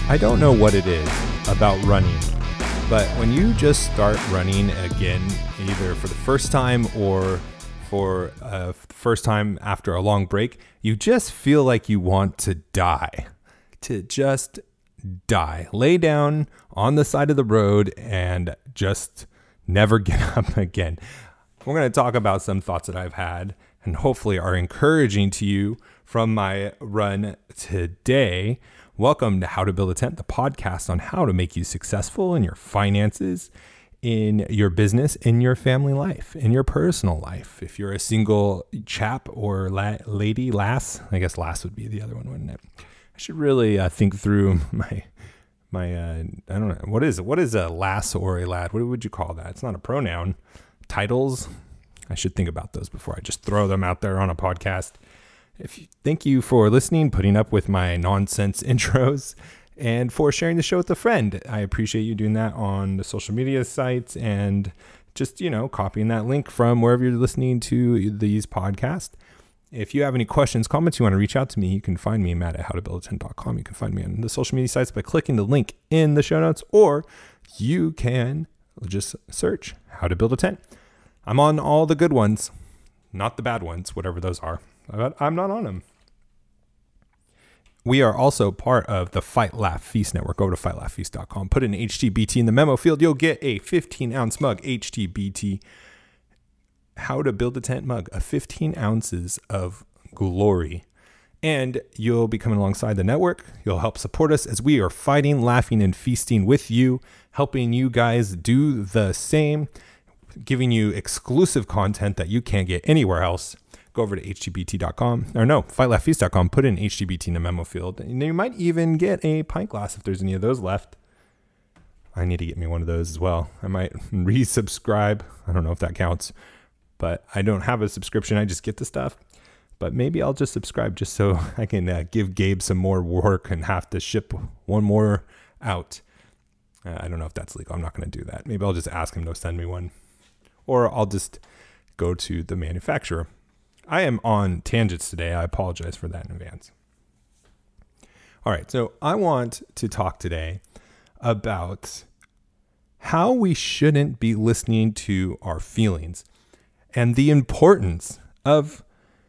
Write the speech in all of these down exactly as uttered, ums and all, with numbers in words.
I don't know what it is about running, but when you just start running again, either for the first time or for a first time after a long break, you just feel like you want to die, to just die, lay down on the side of the road and just never get up again. We're going to talk about some thoughts that I've had and hopefully are encouraging to you from my run today. Welcome to How to Build a Tent, the podcast on how to make you successful in your finances, in your business, in your family life, in your personal life. If you're a single chap or la- lady, lass, I guess lass would be the other one, wouldn't it? I should really uh, think through my, my uh, I don't know, what is what is a lass or a lad? What would you call that? It's not a pronoun. Titles. I should think about those before I just throw them out there on a podcast. If you, thank you for listening, putting up with my nonsense intros, and for sharing the show with a friend. I appreciate you doing that on the social media sites and just, you know, copying that link from wherever you're listening to these podcasts. If you have any questions, comments, you want to reach out to me, you can find me, Matt, at how to build a tent dot com. You can find me on the social media sites by clicking the link in the show notes, or you can just search How to Build a Tent. I'm on all the good ones, not the bad ones, whatever those are. But I'm not on them. We are also part of the Fight Laugh Feast Network. Go over to fight laugh feast dot com. Put in H T B T in the memo field. You'll get a fifteen ounce mug, H T B T, How to Build a Tent mug, a fifteen ounces of glory. And you'll be coming alongside the network. You'll help support us as we are fighting, laughing, and feasting with you, helping you guys do the same, giving you exclusive content that you can't get anywhere else. Go over to H T B T dot com, or no, fight laugh feast dot com, put in H T B T in the memo field, and you might even get a pint glass if there's any of those left. I need to get me one of those as well. I might resubscribe. I don't know if that counts, but I don't have a subscription. I just get the stuff, but maybe I'll just subscribe just so I can uh, give Gabe some more work and have to ship one more out. Uh, I don't know if that's legal. I'm not going to do that. Maybe I'll just ask him to send me one, or I'll just go to the manufacturer. I am on tangents today. I apologize for that in advance. All right, so I want to talk today about how we shouldn't be listening to our feelings and the importance of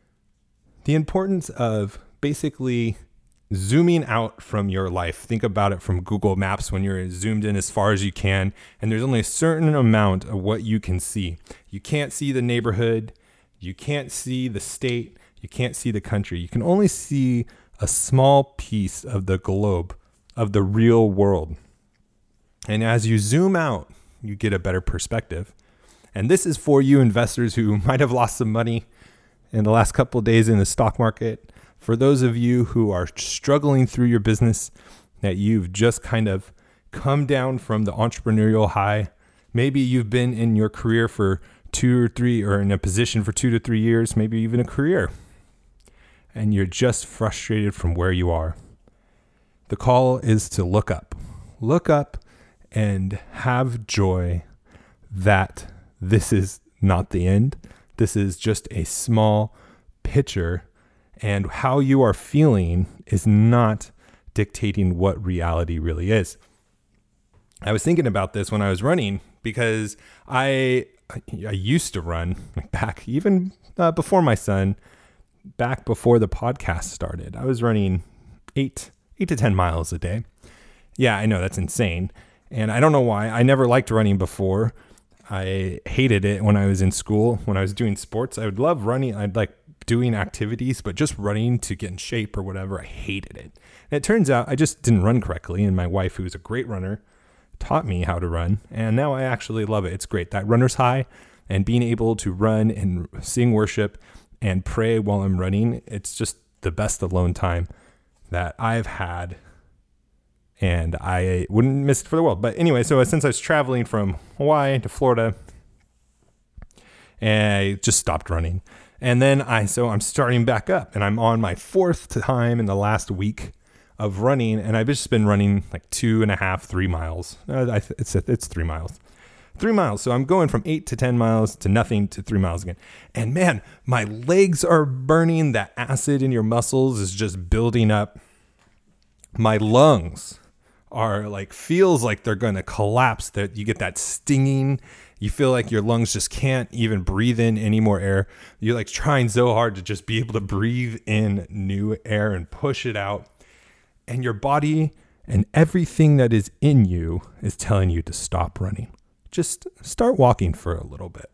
the importance of basically zooming out from your life. Think about it from Google Maps when you're zoomed in as far as you can, and there's only a certain amount of what you can see. You can't see the neighborhood. You can't see the state. You can't see the country. You can only see a small piece of the globe, of the real world. And as you zoom out, you get a better perspective. And this is for you investors who might have lost some money in the last couple of days in the stock market. For those of you who are struggling through your business, that you've just kind of come down from the entrepreneurial high. Maybe you've been in your career for two or three, or in a position for two to three years, maybe even a career, and you're just frustrated from where you are. The call is to look up, look up and have joy that this is not the end. This is just a small picture, and how you are feeling is not dictating what reality really is. I was thinking about this when I was running, because I I used to run back even uh, before my son, back before the podcast started. I was running eight, eight to ten miles a day. Yeah, I know that's insane. And I don't know why. I never liked running before. I hated it when I was in school. When I was doing sports, I would love running. I'd like doing activities, but just running to get in shape or whatever, I hated it. And it turns out I just didn't run correctly. And my wife, who's a great runner, taught me how to run, and now I actually love it. It's great. That runner's high and being able to run and sing worship and pray while I'm running, it's just the best alone time that I've had, and I wouldn't miss it for the world. But anyway, so since I was traveling from Hawaii to Florida, and I just stopped running, and then I so I'm starting back up, and I'm on my fourth time in the last week of running, and I've just been running like two and a half, three miles. Uh, I th- it's it's three miles, three miles. So I'm going from eight to ten miles to nothing to three miles again. And man, my legs are burning. That acid in your muscles is just building up. My lungs are like, feels like they're going to collapse, that you get that stinging, you feel like your lungs just can't even breathe in any more air. You're like trying so hard to just be able to breathe in new air and push it out. And your body and everything that is in you is telling you to stop running. Just start walking for a little bit.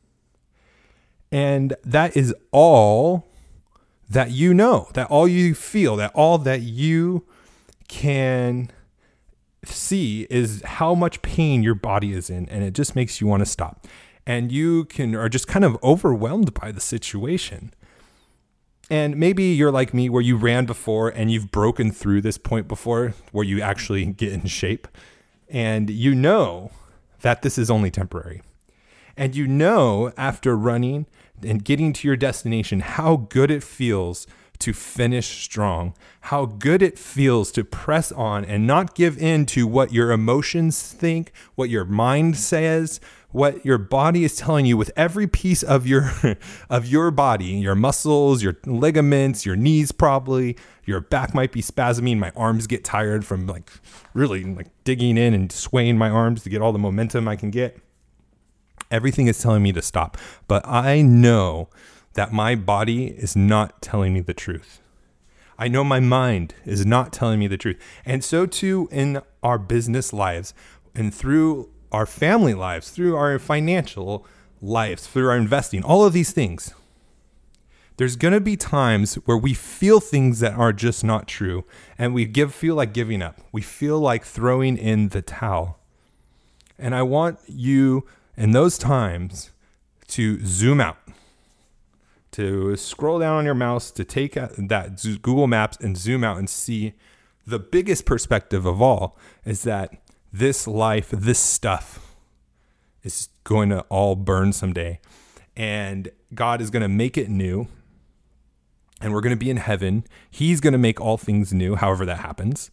And that is all that you know, that all you feel, that all that you can see is how much pain your body is in, and it just makes you want to stop. And you can are just kind of overwhelmed by the situation. And maybe you're like me, where you ran before and you've broken through this point before, where you actually get in shape, and you know that this is only temporary. And you know, after running and getting to your destination, how good it feels to finish strong, how good it feels to press on and not give in to what your emotions think, what your mind says, what your body is telling you with every piece of your of your body, your muscles, your ligaments, your knees probably, your back might be spasming, my arms get tired from like really like digging in and swaying my arms to get all the momentum I can get. Everything is telling me to stop, but I know that my body is not telling me the truth. I know my mind is not telling me the truth. And so too in our business lives and through our family lives, through our financial lives, through our investing, all of these things. There's going to be times where we feel things that are just not true, and we give feel like giving up. We feel like throwing in the towel. And I want you in those times to zoom out, to scroll down on your mouse, to take that Google Maps and zoom out and see the biggest perspective of all is that this life, this stuff is going to all burn someday, and God is going to make it new, and we're going to be in heaven. He's going to make all things new, however that happens.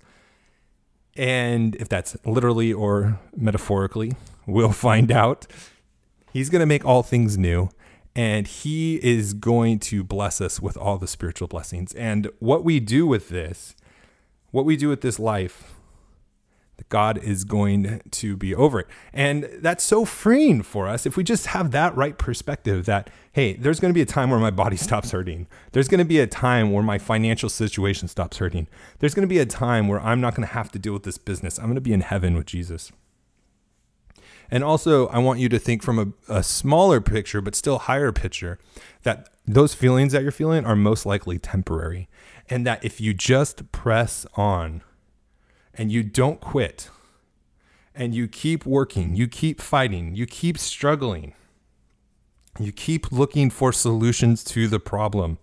And if that's literally or metaphorically, we'll find out. He's going to make all things new. And he is going to bless us with all the spiritual blessings. And what we do with this, what we do with this life, God is going to be over it. And that's so freeing for us if we just have that right perspective that, hey, there's going to be a time where my body stops hurting. There's going to be a time where my financial situation stops hurting. There's going to be a time where I'm not going to have to deal with this business. I'm going to be in heaven with Jesus. And also, I want you to think from a, a smaller picture, but still higher picture, that those feelings that you're feeling are most likely temporary. And that if you just press on and you don't quit and you keep working, you keep fighting, you keep struggling, you keep looking for solutions to the problem,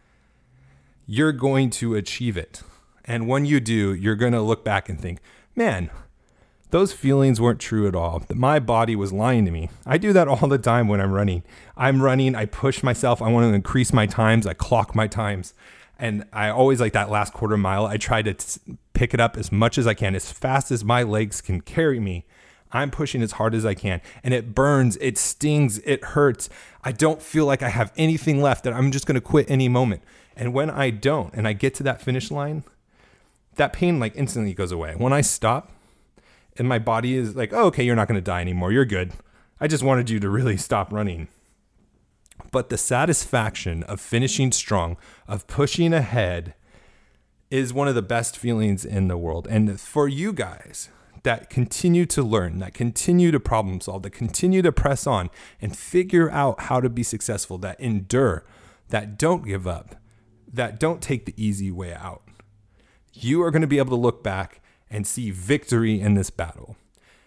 you're going to achieve it. And when you do, you're going to look back and think, man, those feelings weren't true at all. My body was lying to me. I do that all the time when I'm running. I'm running, I push myself, I want to increase my times, I clock my times. And I always like that last quarter mile, I try to t- pick it up as much as I can, as fast as my legs can carry me. I'm pushing as hard as I can. And it burns, it stings, it hurts. I don't feel like I have anything left, that I'm just going to quit any moment. And when I don't, and I get to that finish line, that pain like instantly goes away. When I stop, and my body is like, oh, okay, you're not going to die anymore. You're good. I just wanted you to really stop running. But the satisfaction of finishing strong, of pushing ahead, is one of the best feelings in the world. And for you guys that continue to learn, that continue to problem solve, that continue to press on and figure out how to be successful, that endure, that don't give up, that don't take the easy way out, you are going to be able to look back and see victory in this battle.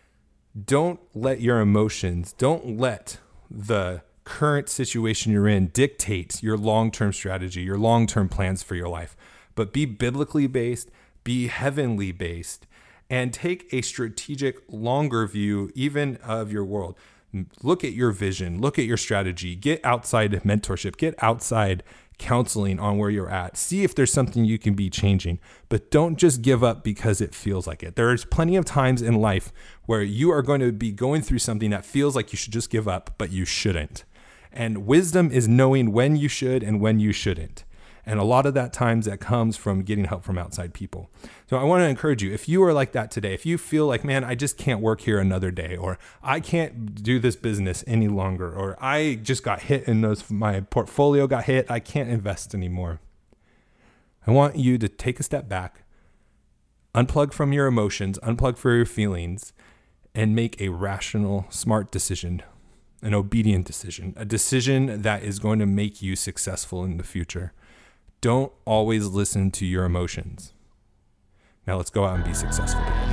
Don't let your emotions, don't let the current situation you're in dictate your long-term strategy, your long-term plans for your life, but be biblically based, be heavenly based, and take a strategic, longer view even of your world. Look at your vision, look at your strategy, get outside mentorship, get outside counseling on where you're at. See if there's something you can be changing, but don't just give up because it feels like it. There's plenty of times in life where you are going to be going through something that feels like you should just give up, but you shouldn't. And wisdom is knowing when you should and when you shouldn't. And a lot of that times that comes from getting help from outside people. So I want to encourage you, if you are like that today, if you feel like, man, I just can't work here another day, or I can't do this business any longer, or I just got hit in those, my portfolio got hit, I can't invest anymore. I want you to take a step back, unplug from your emotions, unplug from your feelings, and make a rational, smart decision, an obedient decision, a decision that is going to make you successful in the future. Don't always listen to your emotions. Now let's go out and be successful today.